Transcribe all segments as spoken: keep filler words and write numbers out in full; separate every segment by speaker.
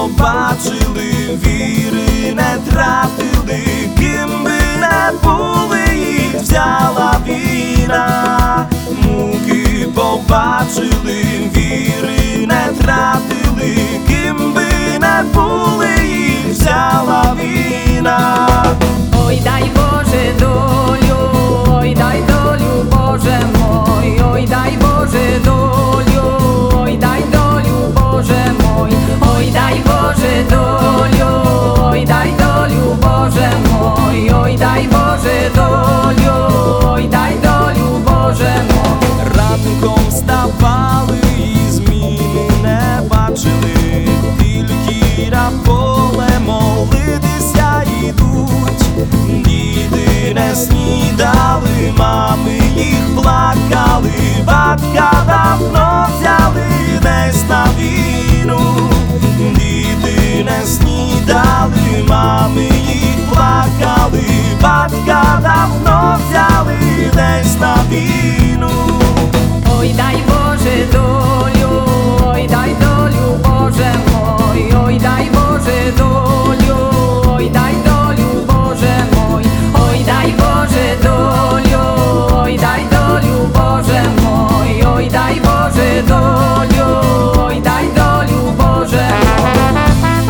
Speaker 1: побачили, віри не тратили, ким би не були, їх взяла війна. Муки побачили, віри не тратили, ким би не були, їх взяла війна.
Speaker 2: Ой, дай Боже долю, ой, дай долю, Боже мой, ой, дай Боже долю, ой, дай долю, Боже мой, ой, дай Боже долю, ой, дай долю, Боже мой, ой, дай Боже долю, ой, дай долю, Боже мой.
Speaker 1: Ранком вставали і зміни не бачили, тільки на поле молитися йдуть. Діти не снідали, мами їх плакали, батька давно взяли десь на війну. Діти не снідали, мами їх плакали, батька давно взяли десь на війну.
Speaker 2: Ой, дай Боже долю, ой, дай долю, Боже мой, ой, дай Боже долю, ой, дай долю, Боже мой, ой, дай Боже долю, ой, дай долю, Боже мой, ой, дай Боже долю, ой, дай долю, Боже мой.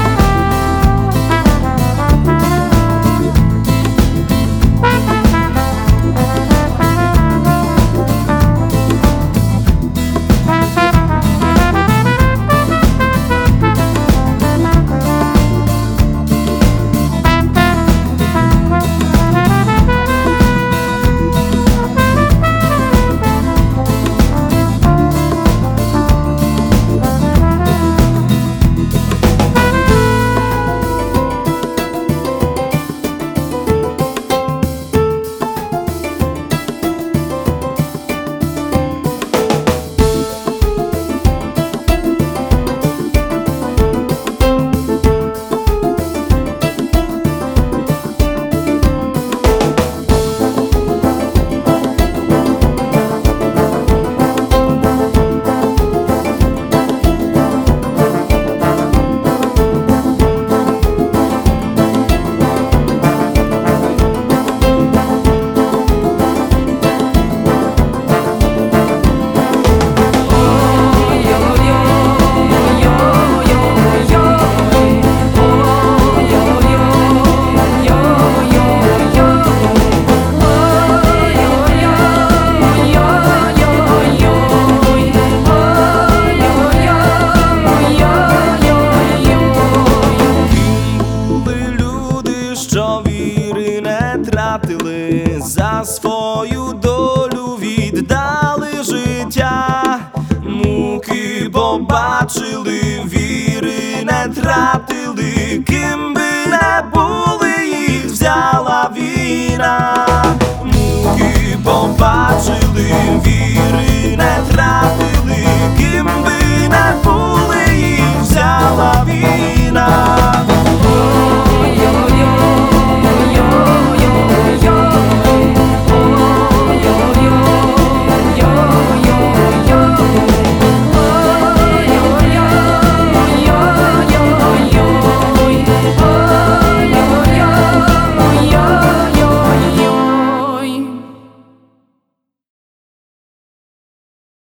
Speaker 1: За свою долю віддали життя, муки побачили, віри не тратили, ким би не були, їх взяла війна. Муки побачили, віри